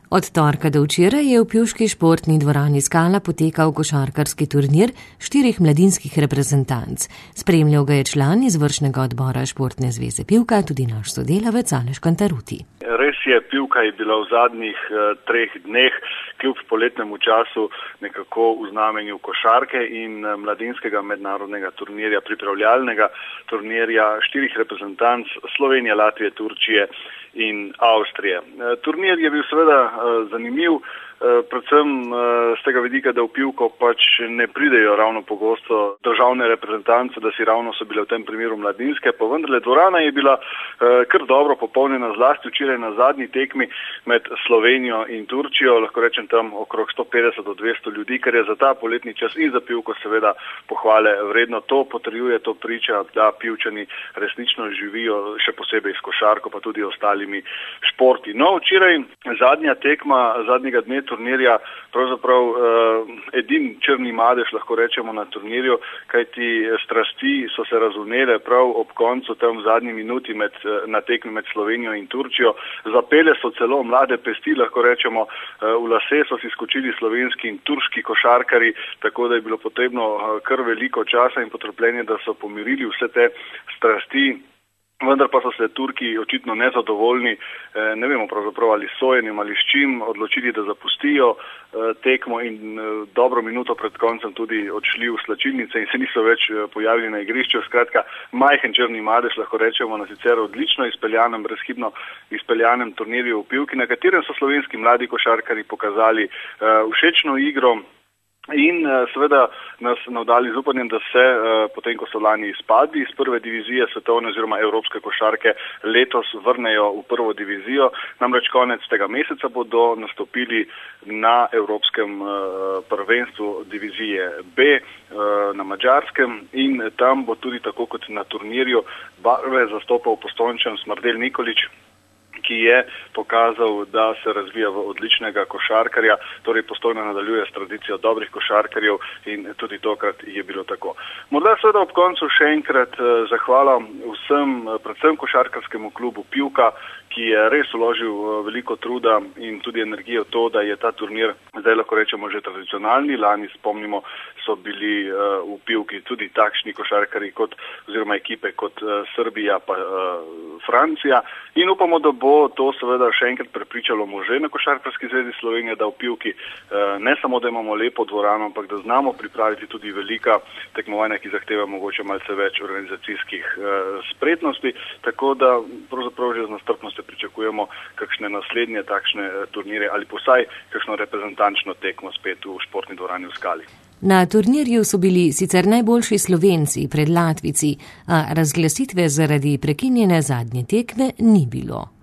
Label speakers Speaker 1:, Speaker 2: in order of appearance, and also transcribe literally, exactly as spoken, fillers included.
Speaker 1: Od torka do včeraj je v pivški športni dvorani Skala potekal košarkarski turnir štirih mladinskih reprezentanc. Spremljal ga je član izvršnega odbora Športne zveze Pivka, tudi naš sodelavec Aleš Kantaruti.
Speaker 2: Res je, Pivka je bila v zadnjih uh, treh dneh kljub poletnemu času nekako v znamenju košarke in uh, mladinskega mednarodnega turnirja, pripravljalnega turnirja štirih reprezentanc Slovenije, Latvije, Turčije in Avstrije. Turnir je bil seveda zanimiv, predvsem z tega vidika, da v Pivko pač ne pridejo ravno pogosto državne reprezentance, da si ravno so bile v tem primeru mladinske, pa vendarle dvorana je bila kar dobro popolnjena, zlasti včeraj na zadnji tekmi med Slovenijo in Turčijo, lahko rečem tam okrog sto petdeset do dvesto ljudi, kar je za ta poletni čas in za Pivko seveda pohvale vredno. To potrjuje, to priča, da Pivčani resnično živijo še posebej s košarko, pa tudi ostalimi športi. No, včeraj zadnja tekma zadnjega dne turnirja, pravzaprav uh, edin črni madež, lahko rečemo, na turnirju, kajti strasti so se razvnele prav ob koncu, tam v zadnji minuti med, na tekmi med Slovenijo in Turčijo. Zapele so celo mlade pesti, lahko rečemo, uh, v lase so si skočili slovenski in turški košarkari, tako da je bilo potrebno uh, kar veliko časa in potrpljenja, da so pomirili vse te strasti. Vendar pa so se Turki očitno nezadovoljni, ne vemo pravzaprav ali sojenjem ali s čim, odločili, da zapustijo tekmo in dobro minuto pred koncem tudi odšli v slačilnice in se niso več pojavili na igrišču. Skratka, majhen črni madež, lahko rečemo, na sicer odlično izpeljanem, brezhibno izpeljanem turnirju v Pivki, na katerem so slovenski mladi košarkari pokazali všečno igro. In seveda nas navdali z upanjem, da se, potem ko so lani izpadli iz prve divizije svetovne oziroma evropske košarke, letos vrnejo v prvo divizijo. Namreč konec tega meseca bodo nastopili na evropskem prvenstvu divizije B na Madžarskem in tam bo tudi tako kot na turnirju barve zastopal Postojnčan Smrdelj Nikolić, ki je pokazal, da se razvija v odličnega košarkarja, torej Postojna nadaljuje s tradicijo dobrih košarkarjev in tudi tokrat je bilo tako. Morda seveda ob koncu še enkrat zahvala vsem, predvsem košarkarskemu klubu Pivka, ki je res vložil veliko truda in tudi energijo v to, da je ta turnir, zdaj lahko rečemo, že tradicionalni. Lani, spomnimo, so bili uh, v Pivki tudi takšni košarkari kot, oziroma ekipe kot uh, Srbija pa uh, Francija. In upamo, da bo to seveda še enkrat prepričalo može na Košarkarski zvezi Slovenije, da v Pivki uh, ne samo, da imamo lepo dvorano, ampak da znamo pripraviti tudi velika tekmovanja, ki zahteva mogoče malce več organizacijskih uh, spretnosti. Tako da pravzaprav že z nastrpnostjo pričakujemo kakšne naslednje takšne turnire ali posaj kakšno reprezentančno tekmo spet v športni dvorani v Skali.
Speaker 1: Na turnirju so bili sicer najboljši Slovenci pred Latvijci, a razglasitve zaradi prekinjene zadnje tekme ni bilo.